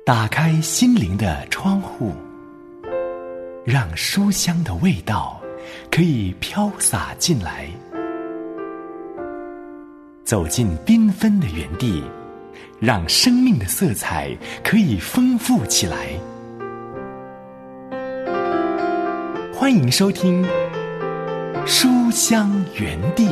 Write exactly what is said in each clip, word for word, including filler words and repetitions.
打开心灵的窗户，让书香的味道可以飘洒进来。走进缤纷的园地，让生命的色彩可以丰富起来。欢迎收听书香园地。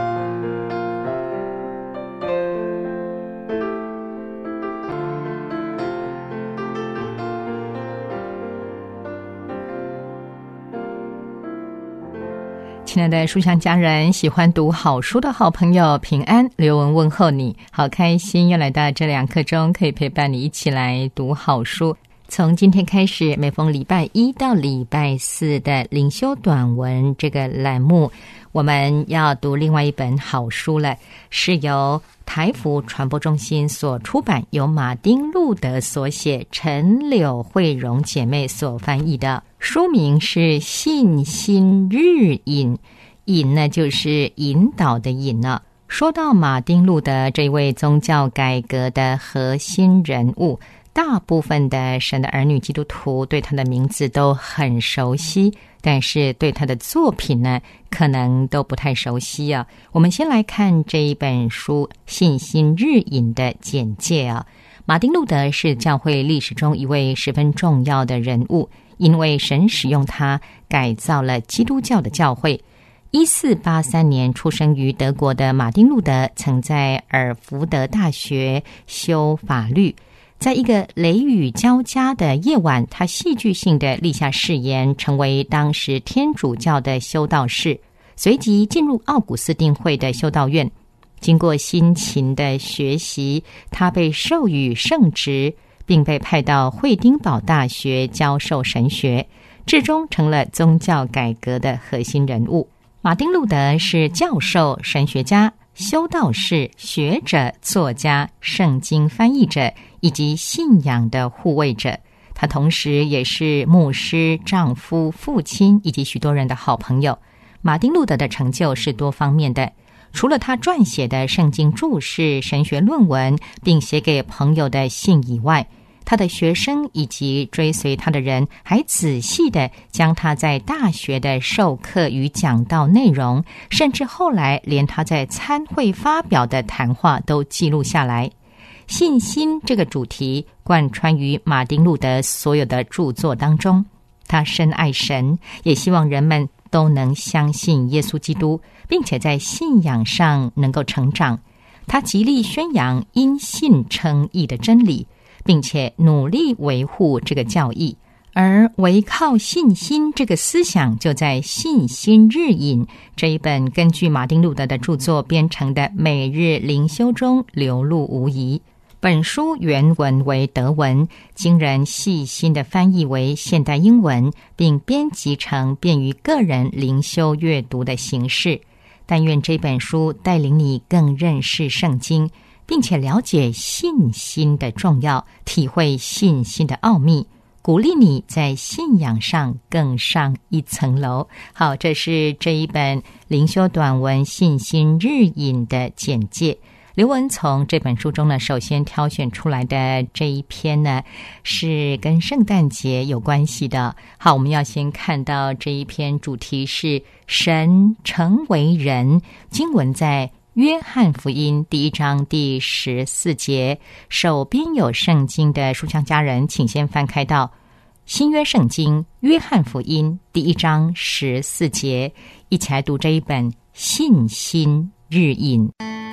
亲爱的书香家人，喜欢读好书的好朋友，平安，刘文问候你，好开心又来到这两刻钟，可以陪伴你一起来读好书。从今天开始，每逢礼拜一到礼拜四的灵修短文这个栏目，我们要读另外一本好书了，是由台福传播中心所出版，由马丁路德所写，陈柳慧荣姐妹所翻译的，书名是《信心日引》，引呢就是引导的引呢。说到马丁路德这位宗教改革的核心人物，大部分的神的儿女基督徒对他的名字都很熟悉，但是对他的作品呢，可能都不太熟悉啊。我们先来看这一本书《信心日引》的简介啊。马丁路德是教会历史中一位十分重要的人物，因为神使用他改造了基督教的教会。一四八三年出生于德国的马丁路德，曾在尔福德大学修法律。在一个雷雨交加的夜晚，他戏剧性地立下誓言，成为当时天主教的修道士，随即进入奥古斯丁会的修道院。经过辛勤的学习，他被授予圣职，并被派到惠丁堡大学教授神学，至终成了宗教改革的核心人物。马丁路德是教授、神学家、修道士、学者、作家、圣经翻译者以及信仰的护卫者。他同时也是牧师、丈夫、父亲以及许多人的好朋友。马丁路德的成就是多方面的，除了他撰写的圣经注释、神学论文并写给朋友的信以外，他的学生以及追随他的人还仔细地将他在大学的授课与讲道内容，甚至后来连他在参会发表的谈话都记录下来。信心这个主题贯穿于马丁路德所有的著作当中。他深爱神，也希望人们都能相信耶稣基督，并且在信仰上能够成长。他极力宣扬因信称义的真理，并且努力维护这个教义，而唯靠信心这个思想就在《信心日引》这一本根据马丁路德的著作编成的每日灵修中流露无遗。本书原文为德文，经人细心的翻译为现代英文，并编辑成便于个人灵修阅读的形式。但愿这本书带领你更认识圣经，并且了解信心的重要，体会信心的奥秘，鼓励你在信仰上更上一层楼。好，这是这一本灵修短文《信心日引》的简介。刘文从这本书中呢，首先挑选出来的这一篇呢，是跟圣诞节有关系的。好，我们要先看到这一篇主题是神成为人，经文在约翰福音第一章第十四节。手边有圣经的书香家人，请先翻开到新约圣经约翰福音第一章十四节，一起来读这一本信心日引。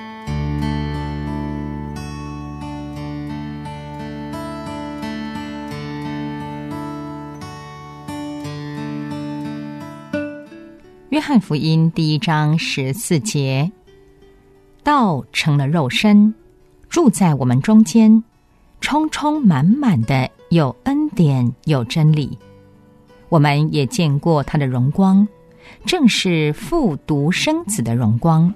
约翰福音第一章十四节，道成了肉身，住在我们中间，充充满满的有恩典有真理。我们也见过他的荣光，正是父独生子的荣光。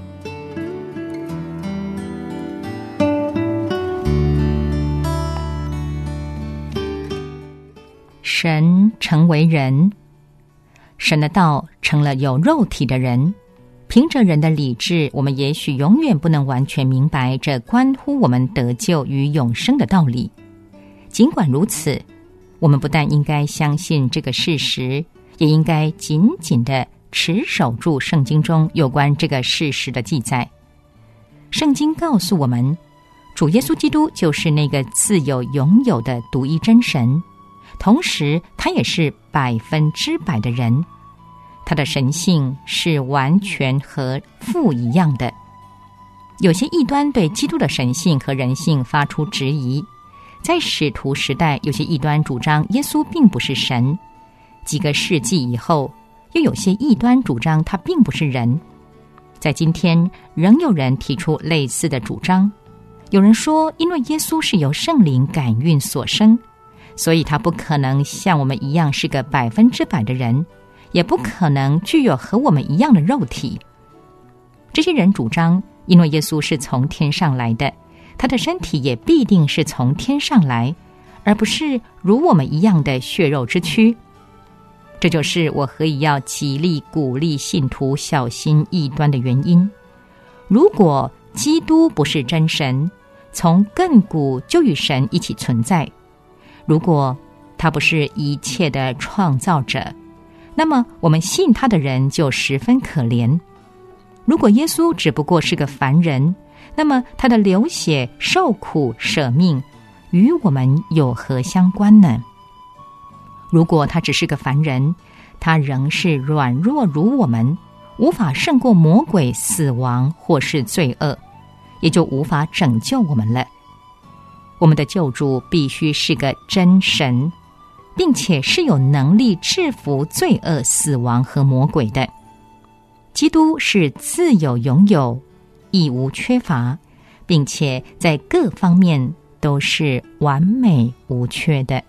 神成为人，神的道成了有肉体的人。凭着人的理智，我们也许永远不能完全明白这关乎我们得救与永生的道理。 尽管如此，我们不但应该相信这个事实，也应该紧紧地持守住圣经中有关这个事实的记载。圣经告诉我们，主耶稣基督就是那个自有永有的独一真神，同时他也是百分之百的人，他的神性是完全和父一样的。有些异端对基督的神性和人性发出质疑，在使徒时代，有些异端主张耶稣并不是神，几个世纪以后，又有些异端主张他并不是人。在今天，仍有人提出类似的主张。有人说，因为耶稣是由圣灵感孕所生，所以他不可能像我们一样是个百分之百的人，也不可能具有和我们一样的肉体。这些人主张，因为耶稣是从天上来的，他的身体也必定是从天上来，而不是如我们一样的血肉之躯。这就是我何以要极力鼓励信徒小心异端的原因。如果基督不是真神，从亘古就与神一起存在，如果他不是一切的创造者，那么我们信他的人就十分可怜。如果耶稣只不过是个凡人，那么他的流血、受苦、舍命与我们有何相关呢？如果他只是个凡人，他仍是软弱如我们，无法胜过魔鬼、死亡或是罪恶，也就无法拯救我们了。我们的救主必须是个真神，并且是有能力制服罪恶、死亡和魔鬼的。基督是自有永有，亦无缺乏，并且在各方面都是完美无缺的。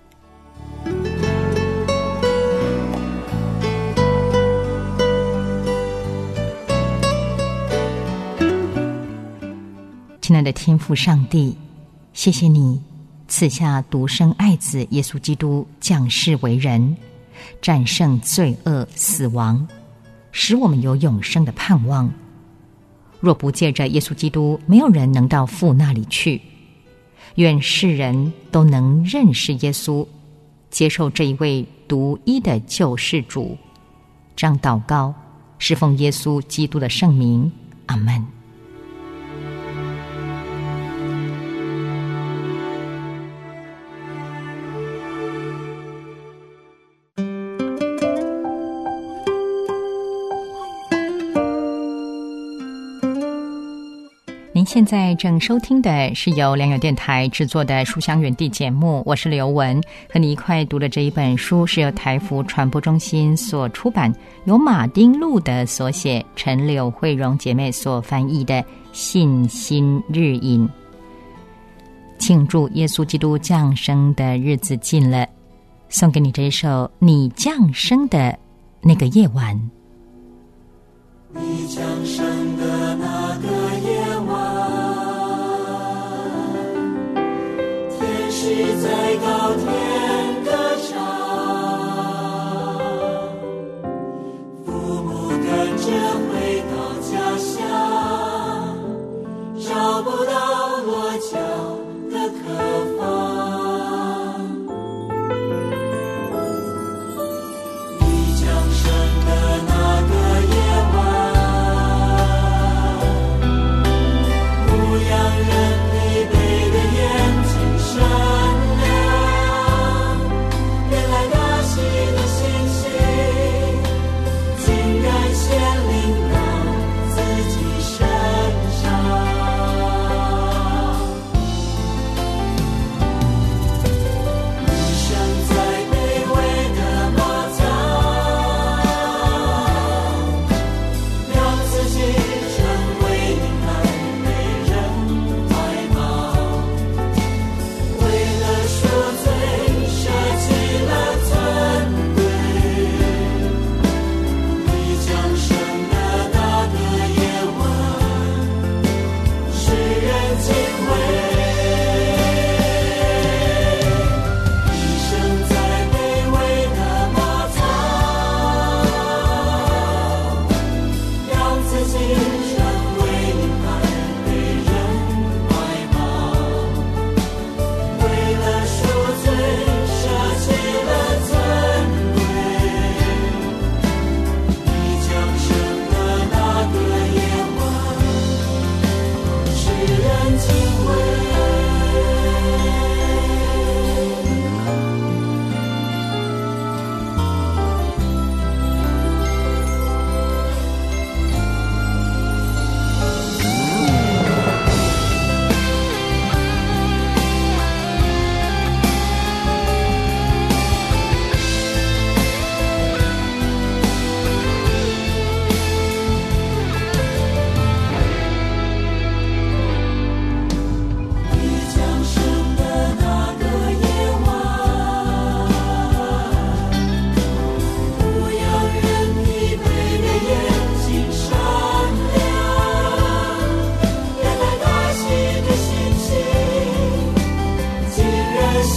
亲爱的天父上帝，谢谢你赐下独生爱子耶稣基督降世为人，战胜罪恶死亡，使我们有永生的盼望。若不借着耶稣基督，没有人能到父那里去。愿世人都能认识耶稣，接受这一位独一的救世主。这样祷告，是奉耶稣基督的圣名，阿们。您现在正收听的是由良友电台制作的书香园地节目，我是刘文，和你一块读的这一本书是由台福传播中心所出版，由马丁路德所写，陈柳慧荣姐妹所翻译的《信心日引》。庆祝耶稣基督降生的日子近了，送给你这一首你降生的那个夜晚。 你降生的那个夜晚，天使在高天歌唱，父母跟着回到家乡，找不到落脚的客房。你降生的那个夜晚，让人疲惫的眼睛闪亮，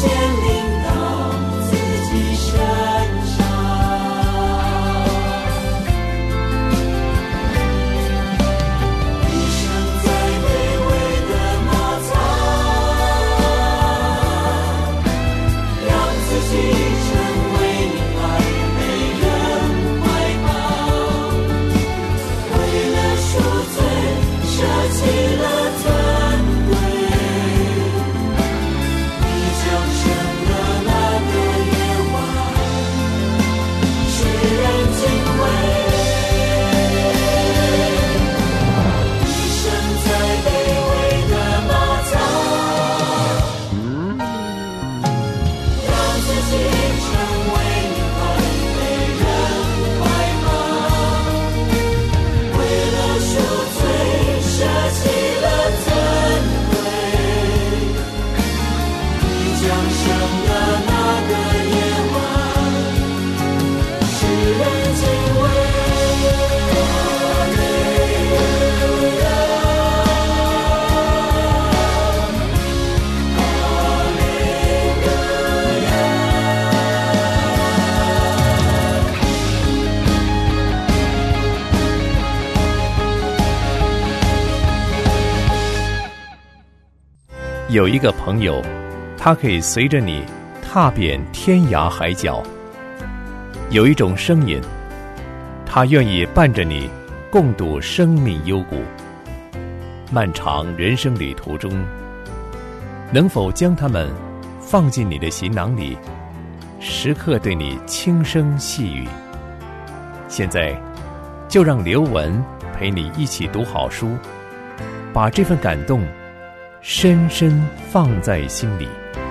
有一个朋友，他可以随着你踏遍天涯海角；有一种声音，他愿意伴着你共度生命幽谷。漫长人生旅途中，能否将它们放进你的行囊里，时刻对你轻声细语？现在，就让刘文陪你一起读好书，把这份感动深深放在心里。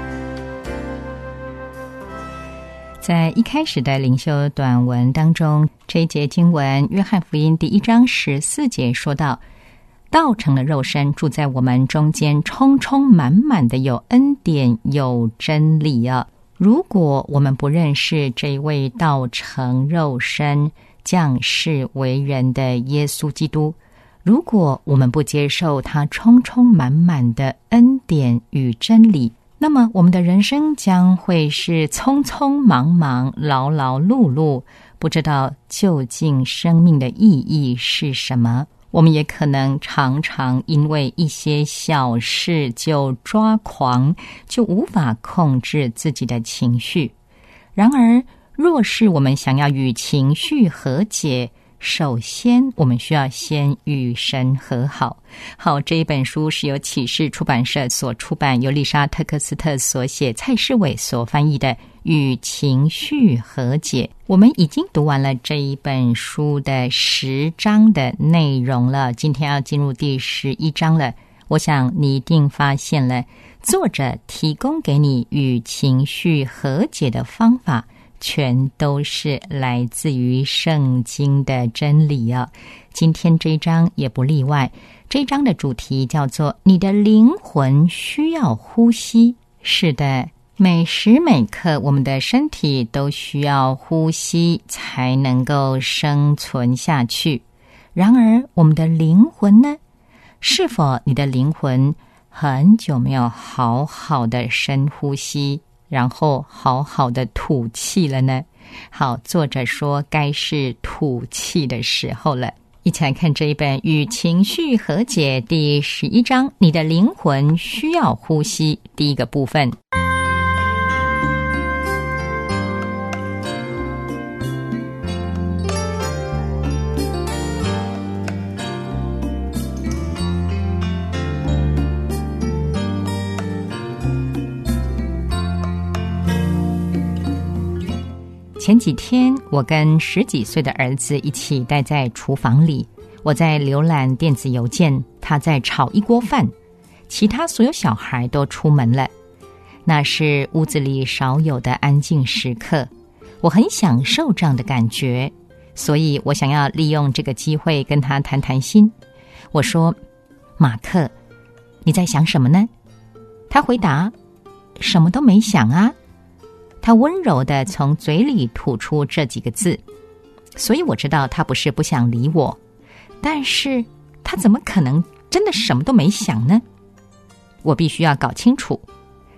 在一开始的灵修短文当中，这一节经文约翰福音第一章十四节说到，道成了肉身，住在我们中间，充充满满的有恩典有真理啊！如果我们不认识这位道成肉身降世为人的耶稣基督，如果我们不接受他充充满满的恩典与真理，那么我们的人生将会是匆匆忙忙、劳劳碌碌，不知道究竟生命的意义是什么。我们也可能常常因为一些小事就抓狂，就无法控制自己的情绪。然而，若是我们想要与情绪和解，首先我们需要先与神和好。好，这一本书是由启示出版社所出版，由丽莎特克斯特所写，蔡世伟所翻译的《与情绪和解》。我们已经读完了这一本书的十章的内容了，今天要进入第十一章了。我想你一定发现了，作者提供给你与情绪和解的方法全都是来自于圣经的真理啊！今天这一章也不例外。这一章的主题叫做“你的灵魂需要呼吸”。是的，每时每刻我们的身体都需要呼吸才能够生存下去。然而，我们的灵魂呢？是否你的灵魂很久没有好好的深呼吸，然后好好的吐气了呢？好，作者说该是吐气的时候了。一起来看这一本《与情绪和解》第十一章，你的灵魂需要呼吸，第一个部分。前几天我跟十几岁的儿子一起待在厨房里，我在浏览电子邮件，他在炒一锅饭，其他所有小孩都出门了。那是屋子里少有的安静时刻，我很享受这样的感觉，所以我想要利用这个机会跟他谈谈心。我说：马克，你在想什么呢？他回答：什么都没想啊。他温柔地从嘴里吐出这几个字，所以我知道他不是不想理我，但是他怎么可能真的什么都没想呢？我必须要搞清楚。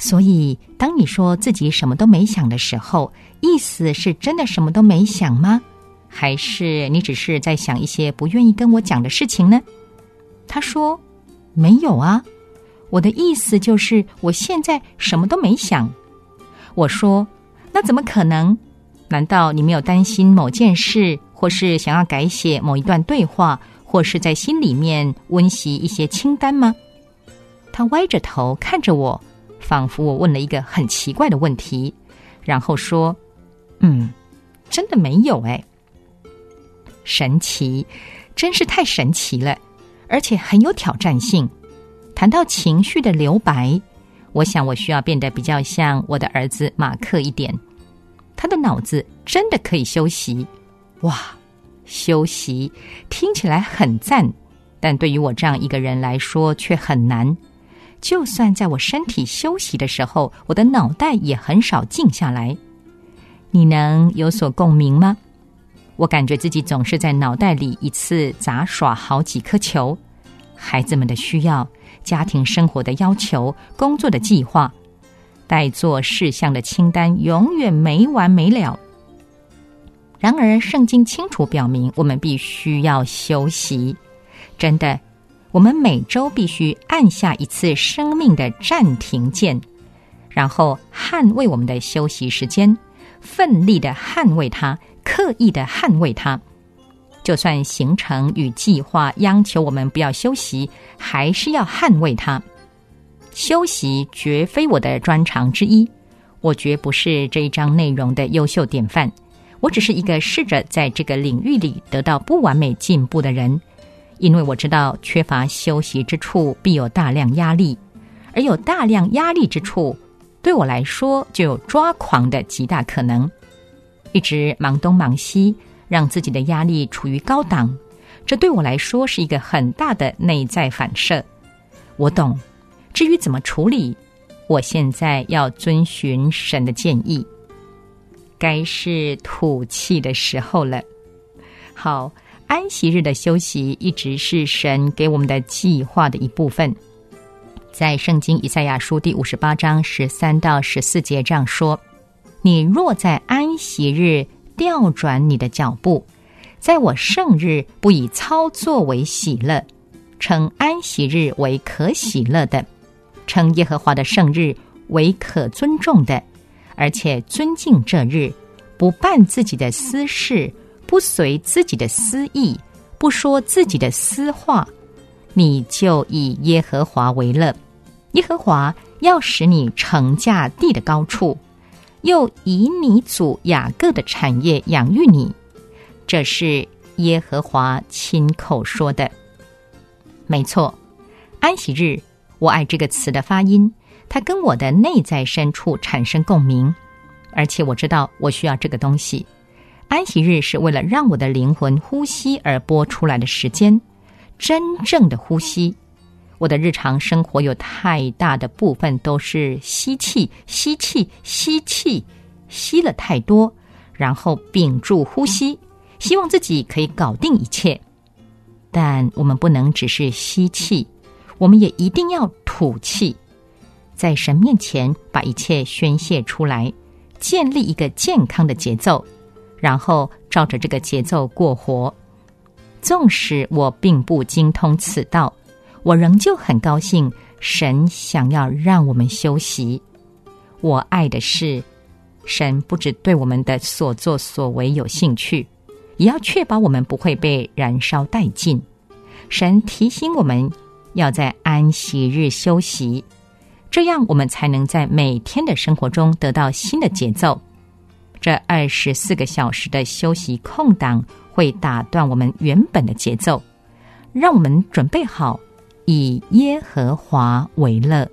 所以当你说自己什么都没想的时候，意思是真的什么都没想吗？还是你只是在想一些不愿意跟我讲的事情呢？他说没有啊，我的意思就是我现在什么都没想。我说那怎么可能？难道你没有担心某件事，或是想要改写某一段对话，或是在心里面温习一些清单吗？他歪着头看着我，仿佛我问了一个很奇怪的问题，然后说嗯，真的没有哎。神奇，真是太神奇了，而且很有挑战性。谈到情绪的留白，我想我需要变得比较像我的儿子马克一点。他的脑子真的可以休息。哇，休息听起来很赞，但对于我这样一个人来说却很难。就算在我身体休息的时候，我的脑袋也很少静下来。你能有所共鸣吗？我感觉自己总是在脑袋里一次杂耍好几颗球，孩子们的需要，家庭生活的要求，工作的计划，待做事项的清单永远没完没了。然而圣经清楚表明，我们必须要休息。真的，我们每周必须按下一次生命的暂停键，然后捍卫我们的休息时间，奋力的捍卫它，刻意的捍卫它。就算行程与计划央求我们不要休息，还是要捍卫它。休息绝非我的专长之一，我绝不是这一章内容的优秀典范，我只是一个试着在这个领域里得到不完美进步的人。因为我知道缺乏休息之处必有大量压力，而有大量压力之处，对我来说就有抓狂的极大可能。一直忙东忙西，让自己的压力处于高档，这对我来说是一个很大的内在反射。我懂，至于怎么处理，我现在要遵循神的建议。该是吐气的时候了。好，安息日的休息一直是神给我们的计划的一部分。在圣经以赛亚书第五十八章十三到十四节这样说：你若在安息日调转你的脚步，在我圣日不以操作为喜乐，称安息日为可喜乐的，称耶和华的圣日为可尊重的，而且尊敬这日，不办自己的私事，不随自己的私意，不说自己的私话，你就以耶和华为乐。耶和华要使你乘驾地的高处，又以你祖雅各的产业养育你。这是耶和华亲口说的。没错，安息日，我爱这个词的发音，它跟我的内在深处产生共鸣，而且我知道我需要这个东西。安息日是为了让我的灵魂呼吸而拨出来的时间，真正的呼吸。我的日常生活有太大的部分都是吸气吸气吸气，吸了太多，然后屏住呼吸，希望自己可以搞定一切。但我们不能只是吸气，我们也一定要吐气，在神面前把一切宣泄出来，建立一个健康的节奏，然后照着这个节奏过活。纵使我并不精通此道，我仍旧很高兴神想要让我们休息。我爱的是神不只对我们的所作所为有兴趣，也要确保我们不会被燃烧殆尽。神提醒我们要在安息日休息，这样我们才能在每天的生活中得到新的节奏。这二十四个小时的休息空档会打断我们原本的节奏，让我们准备好以耶和华为乐。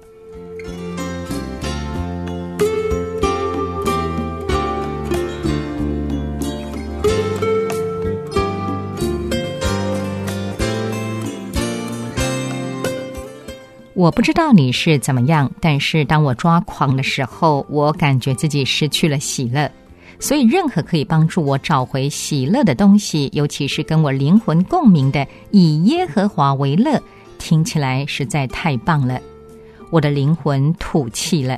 我不知道你是怎么样，但是当我抓狂的时候，我感觉自己失去了喜乐。所以任何可以帮助我找回喜乐的东西，尤其是跟我灵魂共鸣的以耶和华为乐，听起来实在太棒了。我的灵魂吐气了，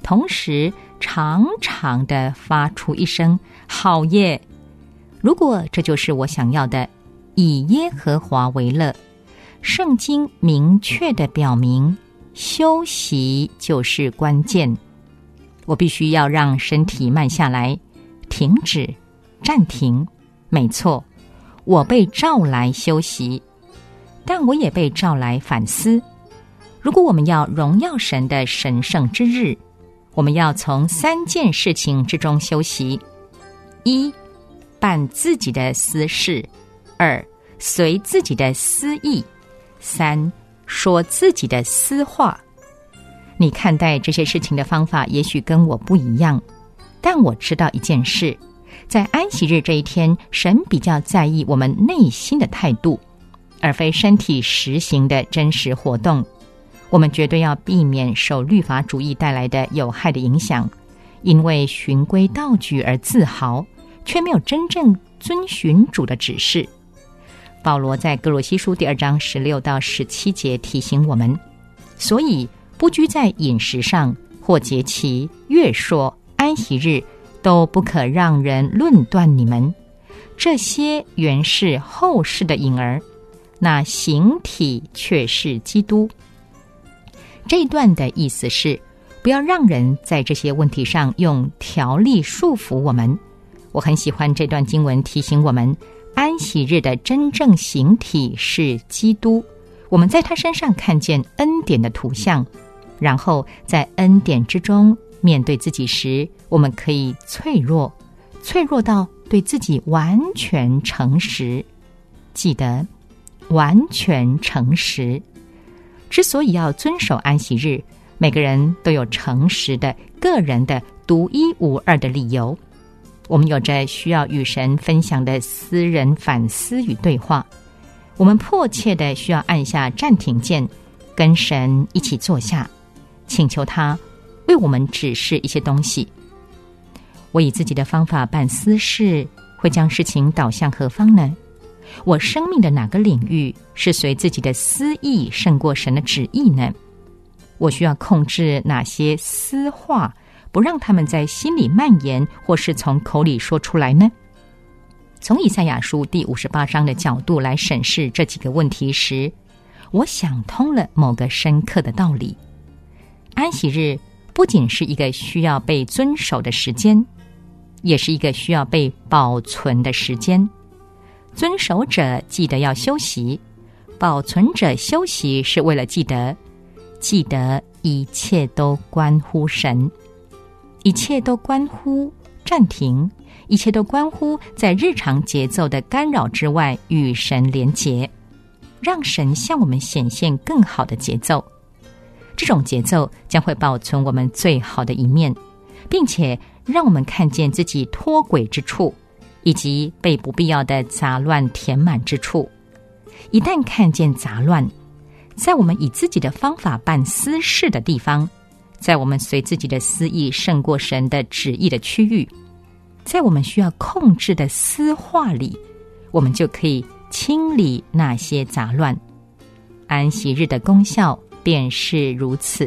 同时长长的发出一声好耶。如果这就是我想要的，以耶和华为乐，圣经明确的表明，休息就是关键。我必须要让身体慢下来，停止，暂停。没错，我被召来休息，但我也被召来反思。如果我们要荣耀神的神圣之日，我们要从三件事情之中休息：一、办自己的私事；二、随自己的私意；三、说自己的私话。你看待这些事情的方法也许跟我不一样，但我知道一件事，在安息日这一天，神比较在意我们内心的态度，而非身体实行的真实活动。我们绝对要避免受律法主义带来的有害的影响，因为循规蹈矩而自豪，却没有真正遵循主的指示。保罗在哥罗西书第二章十六到十七节提醒我们，所以不拘在饮食上，或节期、月朔、安息日，都不可让人论断你们。这些原是后世的影儿，那形体却是基督。这一段的意思是，不要让人在这些问题上用条例束缚我们。我很喜欢这段经文提醒我们，安息日的真正形体是基督，我们在他身上看见恩典的图像，然后在恩典之中面对自己时，我们可以脆弱，脆弱到对自己完全诚实。记得，完全诚实。之所以要遵守安息日，每个人都有诚实的个人的独一无二的理由。我们有着需要与神分享的私人反思与对话，我们迫切的需要按下暂停键，跟神一起坐下，请求他为我们指示一些东西。我以自己的方法办私事，会将事情导向何方呢？我生命的哪个领域是随自己的私意胜过神的旨意呢？我需要控制哪些私话，不让他们在心里蔓延，或是从口里说出来呢？从以赛亚书第五十八章的角度来审视这几个问题时，我想通了某个深刻的道理。安息日不仅是一个需要被遵守的时间，也是一个需要被保存的时间。遵守者记得要休息，保存者休息是为了记得，记得一切都关乎神，一切都关乎暂停，一切都关乎在日常节奏的干扰之外与神连结，让神向我们显现更好的节奏。这种节奏将会保存我们最好的一面，并且让我们看见自己脱轨之处，以及被不必要的杂乱填满之处。一旦看见杂乱，在我们以自己的方法办私事的地方，在我们随自己的私意胜过神的旨意的区域，在我们需要控制的私话里，我们就可以清理那些杂乱。安息日的功效便是如此。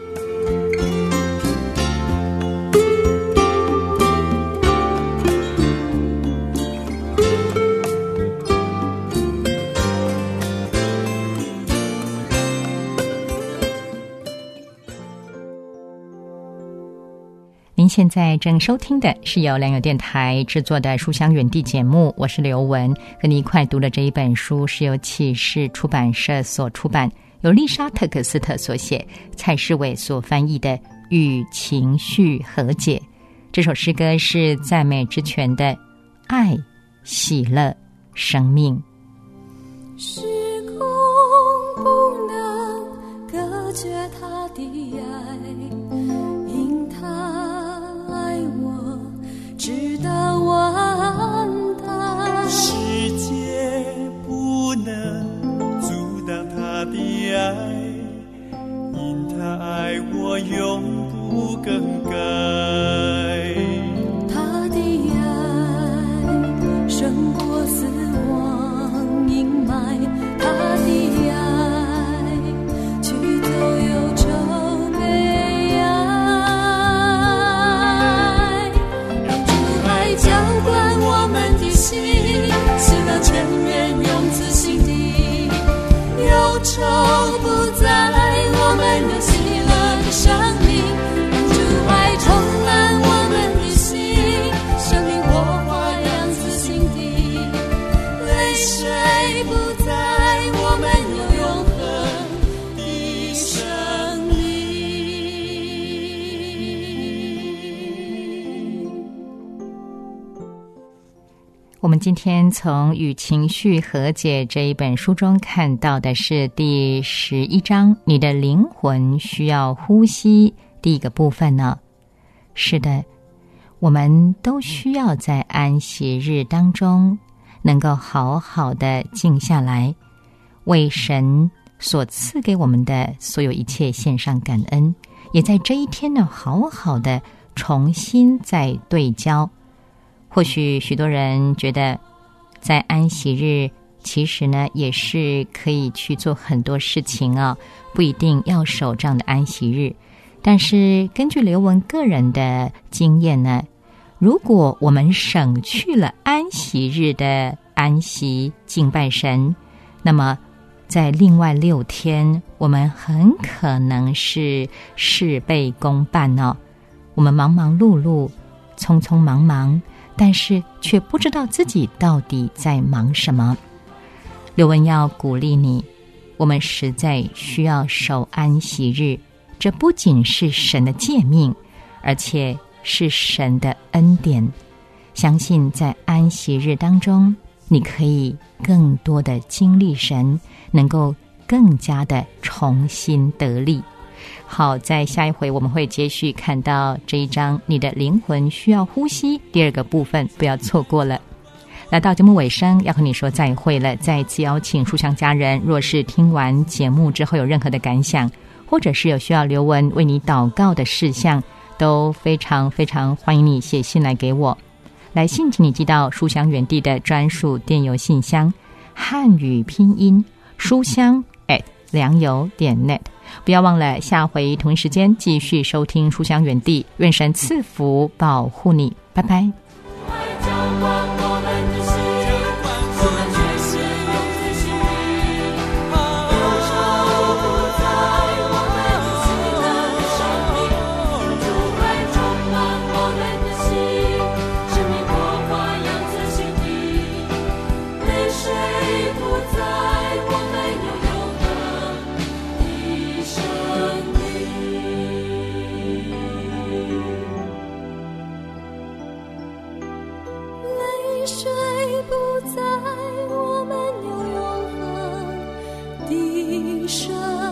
您现在正收听的是由良友电台制作的书香远地节目，我是刘文，和你一块读的这一本书是由启示出版社所出版，由丽莎特克斯特所写，蔡世伟所翻译的《与情绪和解》。这首诗歌是赞美之泉的爱、喜乐、生命。 时空不能隔绝他的爱，因他爱我，直到完蛋。 世界不能阻挡他的爱，因他爱我永不更改。 他的爱胜过死亡阴霾，他的爱驱走忧愁悲哀。 我们今天从《与情绪和解》这一本书中看到的是第十一章，你的灵魂需要呼吸。第一个部分呢，是的，我们都需要在安息日当中能够好好的静下来，为神所赐给我们的所有一切献上感恩，也在这一天呢好好的重新再对焦。或许许多人觉得在安息日其实呢也是可以去做很多事情啊，不一定要守这样的安息日。但是根据刘文个人的经验呢，如果我们省去了安息日的安息敬拜神，那么在另外六天我们很可能是事倍功半哦。我们忙忙碌碌，匆匆忙忙，但是却不知道自己到底在忙什么。刘文要鼓励你，我们实在需要守安息日，这不仅是神的诫命，而且是神的恩典。相信在安息日当中，你可以更多的经历神，能够更加的重新得力。好，在下一回我们会继续看到这一章，你的灵魂需要呼吸，第二个部分，不要错过了。来到节目尾声，要和你说再会了。再次邀请书香家人，若是听完节目之后有任何的感想，或者是有需要刘文为你祷告的事项，都非常非常欢迎你写信来给我。来信请你寄到书香园地的专属电邮信箱，汉语拼音书香 at 良友点 net。 不要忘了下回同一时间继续收听书香园地，愿神赐福保护你，拜拜。 水不在，我们有永恒的生